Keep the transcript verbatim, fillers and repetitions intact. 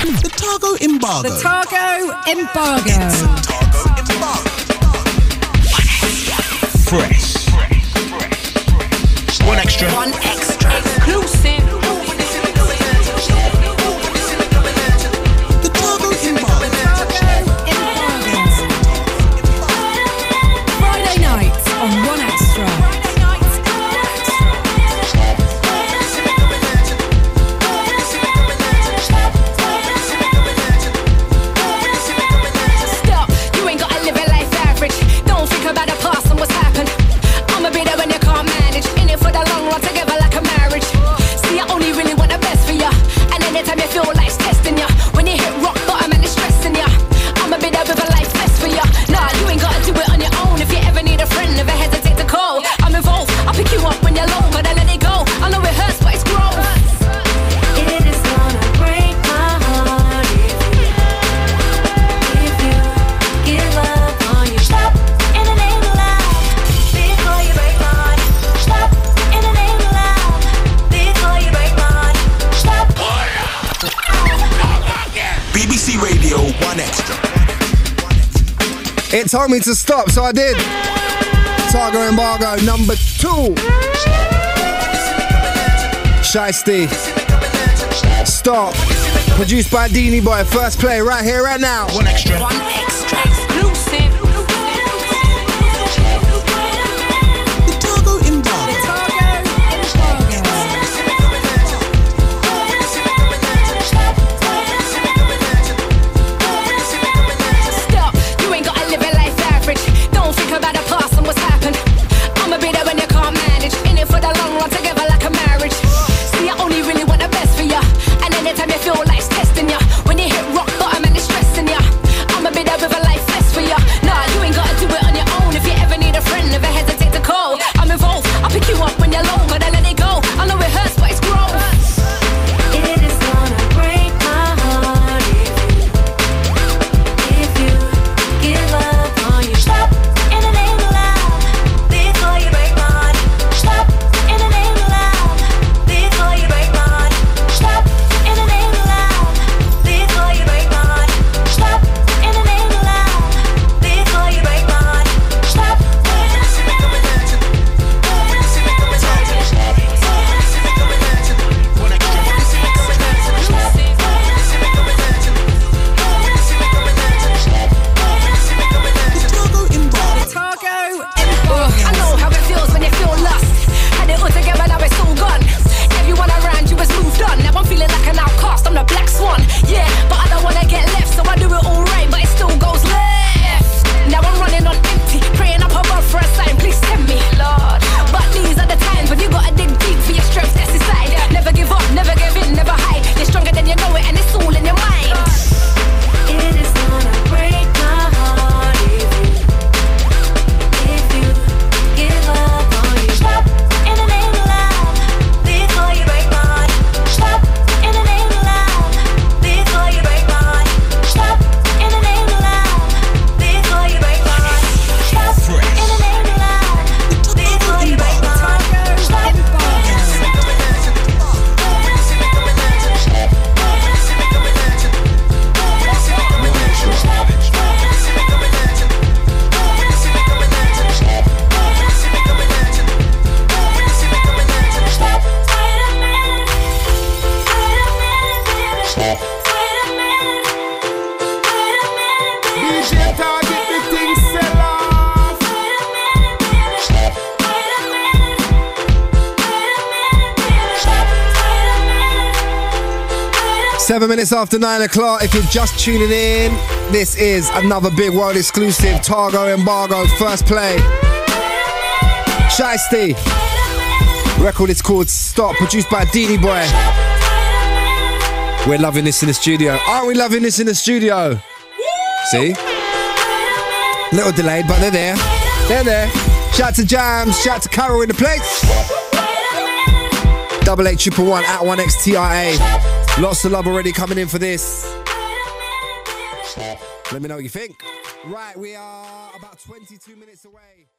The Targo Embargo. The Targo Embargo. It's the Targo Embargo. Fresh. One extra. One extra. Exclusive. The Targo Embargo. Friday nights on One Extra. Stop, you ain't gotta live a life average. Don't think about the past and what's happened. I'ma be there when you can't manage. In it for the long run together like a marriage. See, I only really want the best for ya. And anytime you feel life's testing ya, when you hit rock bottom and it's stressing ya, I'ma be there with a life best for ya. Nah, you ain't gotta do it on your own. If you ever need a friend, never hesitate to call. I'm involved, I'll pick you up when you're low, but I let it go. I know it hurts, but it's growth. It is gonna break my heart if you, if you give up on you. Stop in the name of love before you break my heart. Stop in the name of love before you break my heart. Stop. B B C Radio One Extra. It told me to stop, so I did. Targo Embargo number two. Shiesty. Stop. Produced by Deanie Boy. First play right here, right now. One extra. One extra. Exclusive. The Targo Embargo. Stop, you ain't gotta live a life average. Don't think about the past and what's happened. I'ma be there when you can't manage. In it for the long run together like a marriage. See, I only really want the best for ya. And anytime you feel life's testing ya, when you hit rock bottom and it's stressing ya, I'ma be there with a life best for ya. Nah, you ain't gotta do it on your own. If you ever need a friend, never hesitate to call. I'm involved, I'll pick you up when you're low, but I let it go. I know it hurts, but it's growth. It is gonna break my heart if you, if you give up on you. Stop in the name of love before you break my heart. Stop in the name of love before you break my heart. Stop in the name of love before you break my heart. Stop in the name of love before you break my heart. Stop. One extra. The Targo Embargo. Targo I know how it feels when you feel lost. Had it all together, now it's all gone. Everyone around you has moved on. Now I'm feeling like an outcast, I'm the black swan. Yeah, but I don't wanna get left, so I do it all right, but it still goes left. Now I'm running on empty, praying up above for a sign, please send me, Lord. But these are the times when you gotta dig deep for your strength that's inside. Never give up, never give in, never hide. You're stronger than you know it, and it's all in your mind. It is gonna break my heart if you, if you give up on you. Stop in the name of love before you break my heart. Stop in the name of love before you break my heart. Stop in the name of love before you break my heart. Stop in the name of love before you break my heart. Stop. D J Target, the thing sell off. Seven minutes after nine o'clock. If you're just tuning in, this is another big world exclusive Targo Embargo first play. Shiesty. Record is called Stop, produced by Deanie Boy. We're loving this in the studio. Aren't we loving this in the studio? See? Little delayed, but they're there. They're there. Shout out to Jams, shout out to Carol in the place. Double eight triple one at one X T R A. Lots of love already coming in for this. Let me know what you think. Right, we are about twenty-two minutes away.